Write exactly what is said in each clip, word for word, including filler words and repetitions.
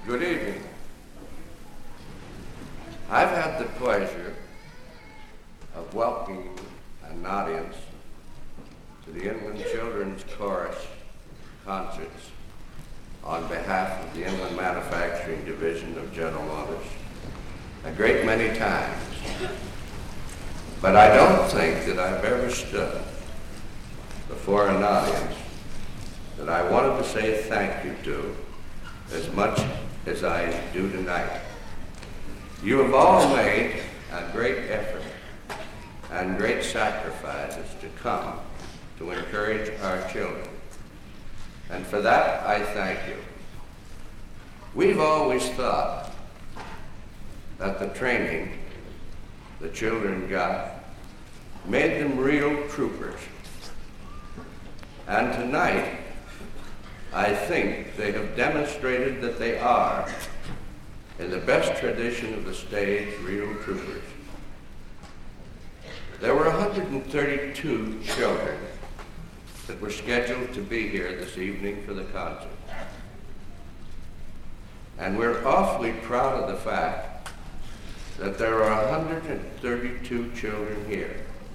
Good evening. I've had the pleasure of welcoming an audience to the Inland Children's Chorus concerts on behalf of the Inland Manufacturing Division of General Motors a great many times. But I don't think that I've ever stood before an audience that I wanted to say thank you to as much as I do tonight. You have all made a great effort and great sacrifices to come to encourage our children. And for that, I thank you. We've always thought that the training the children got made them real troopers. And tonight, I think they have demonstrated that they are, in the best tradition of the stage, real troopers. There were one hundred thirty-two children that were scheduled to be here this evening for the concert. And we're awfully proud of the fact that there are one hundred thirty-two children here.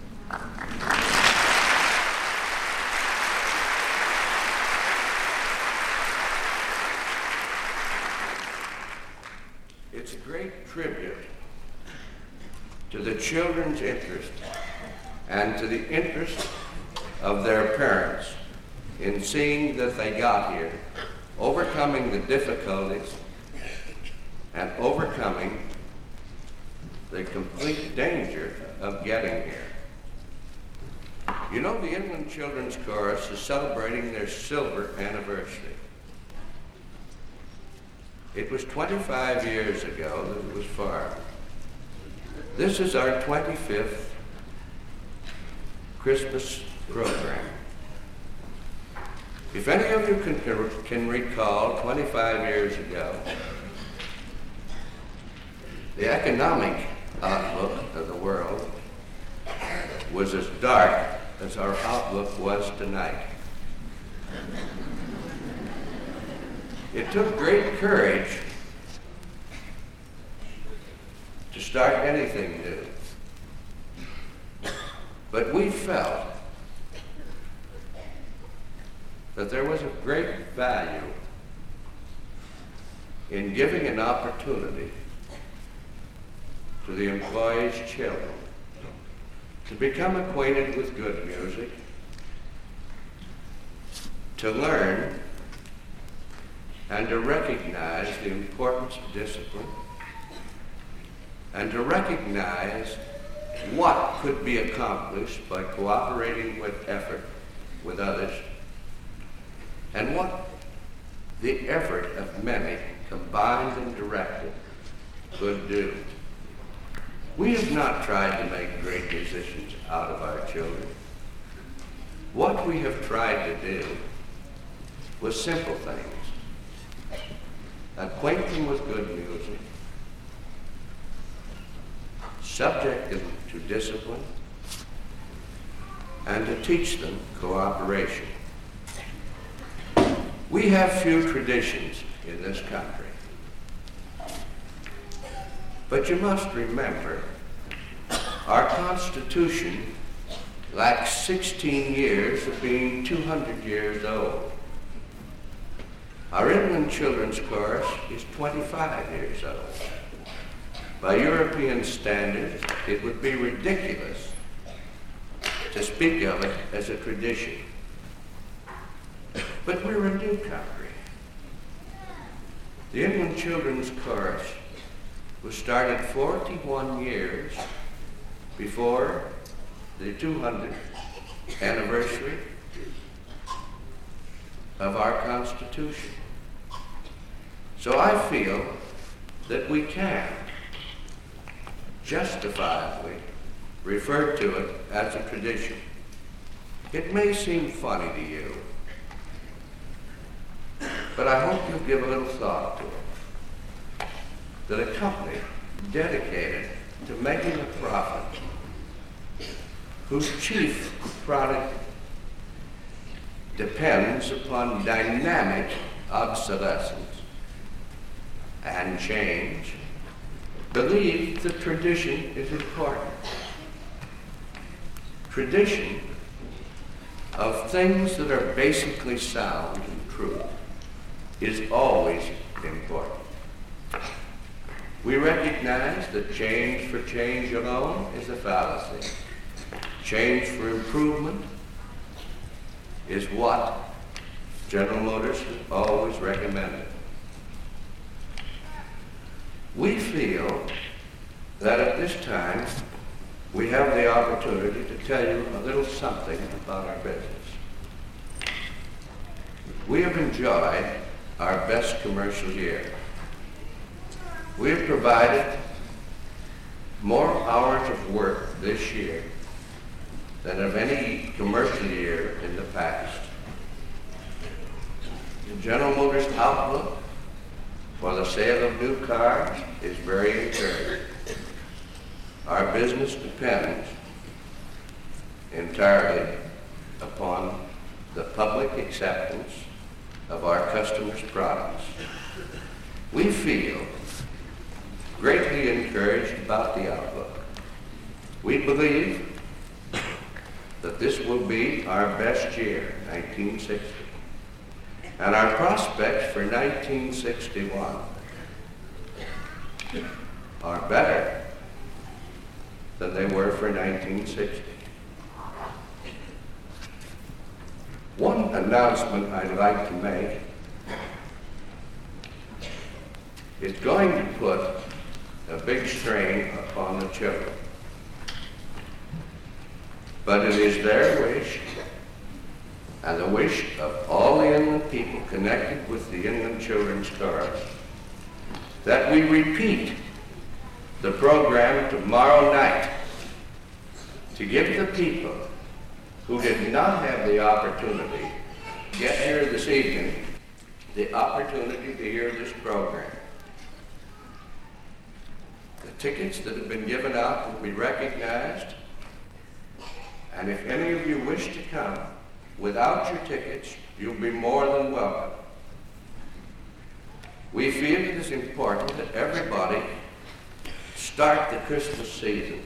It's a great tribute to the children's interest and to the interest of their parents in seeing that they got here, overcoming the difficulties and overcoming the complete danger of getting here. You know, the Inland Children's Chorus is celebrating their silver anniversary. It was twenty-five years ago that it was formed. This is our twenty-fifth Christmas program. If any of you can, can recall twenty-five years ago, the economic outlook of the world was as dark as our outlook was tonight. It took great courage to start anything new. But we felt that there was a great value in giving an opportunity to the employees' children to become acquainted with good music, to learn and to recognize the importance of discipline, and to recognize what could be accomplished by cooperating with effort with others, and what the effort of many combined and directed could do. We have not tried to make great musicians out of our children. What we have tried to do was simple things. Acquaint them with good music, subject them to discipline, and to teach them cooperation. We have few traditions in this country, but you must remember our Constitution lacks sixteen years of being two hundred years old. Our Inland Children's Chorus is twenty-five years old. By European standards, it would be ridiculous to speak of it as a tradition. But we're a new country. The Inland Children's Chorus was started forty-one years before the two hundredth anniversary of our Constitution. So I feel that we can justifiably refer to it as a tradition. It may seem funny to you, but I hope you'll give a little thought to it. That a company dedicated to making a profit, whose chief product depends upon dynamic obsolescence, and change believe that tradition is important. Tradition of things that are basically sound and true is always important. We recognize that change for change alone is a fallacy. Change for improvement is what General Motors has always recommended. We feel that at this time we have the opportunity to tell you a little something about our business. We have enjoyed our best commercial year. We have provided more hours of work this year than of any commercial year in the past. The General Motors outlook for the sale of new cars is very encouraging. Our business depends entirely upon the public acceptance of our customers' products. We feel greatly encouraged about the outlook. We believe that this will be our best year, nineteen sixty, and our prospects for nineteen sixty-one are better than they were for nineteen sixty. One announcement I'd like to make is going to put a big strain upon the children. But it is their wish and the wish of all the inland people connected with the Inland Children's Chorus that we repeat the program tomorrow night to give the people who did not have the opportunity to get here this evening the opportunity to hear this program. The tickets that have been given out will be recognized, and if any of you wish to come without your tickets, you'll be more than welcome. We feel it is important that everybody start the Christmas season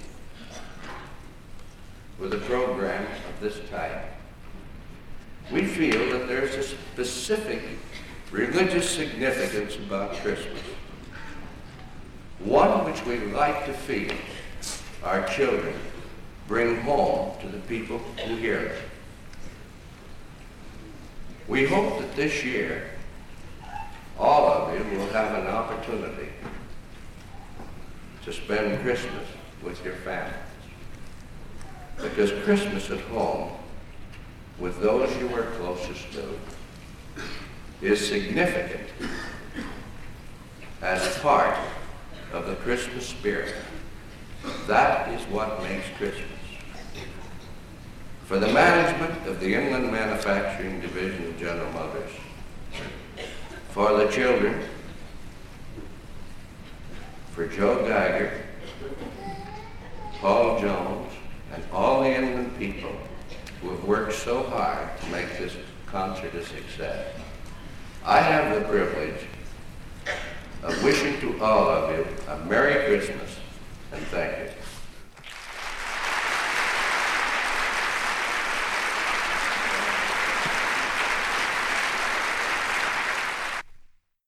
with a program of this type. We feel that there's a specific religious significance about Christmas, one which we like to feel our children bring home to the people who hear it. We hope that this year all of you will have an opportunity to spend Christmas with your family. Because Christmas at home, with those you are closest to, is significant as part of the Christmas spirit. That is what makes Christmas. For the management of the Inland Manufacturing Division of General Motors, for the children, for Joe Geiger, Paul Jones, and all the inland people who have worked so hard to make this concert a success, I have the privilege of wishing to all of you a Merry Christmas and thank you.